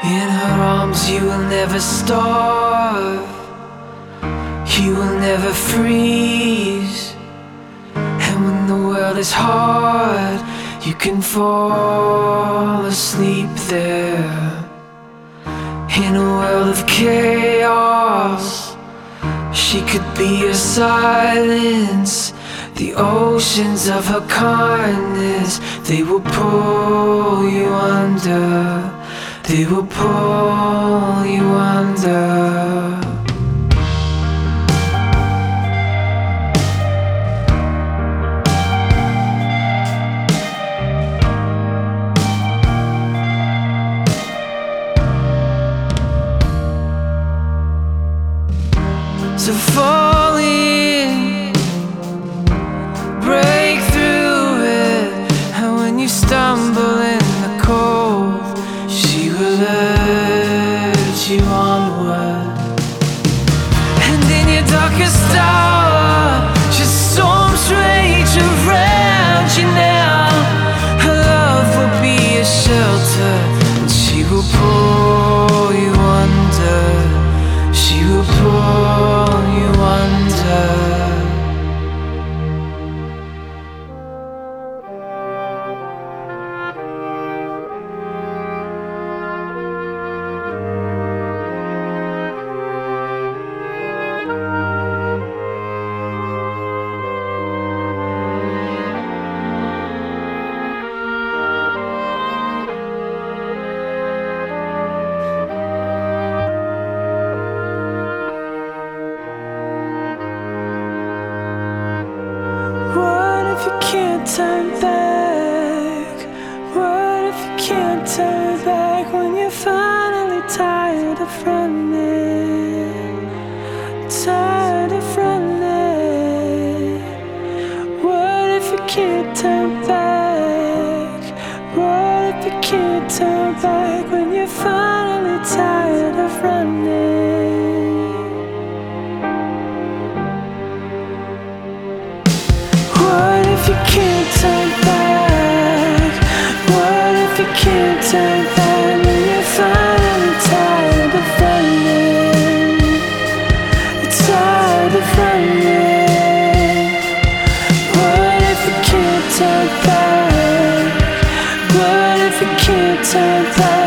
In her arms you will never starve, you will never freeze. And when the world is hard, you can fall asleep there. In a world of chaos, she could be your silence. The oceans of her kindness, they will pull you under. They will pull you under. So fall in, break through it. And when you stumble in the cold, she will urge you onward. And in your darkest hour, she storms rage around you now. Her love will be a shelter, and she will pull you under. She will pull you under. If you can't turn back, what if you can't turn back when you're finally tired of running, tired of running? What if you can't turn back, what if you can't turn back when you're finally tired of running? What if you can't turn back? What if you can't turn back when you're finally tired of running? Tired of running. What if you can't turn back? What if you can't turn back?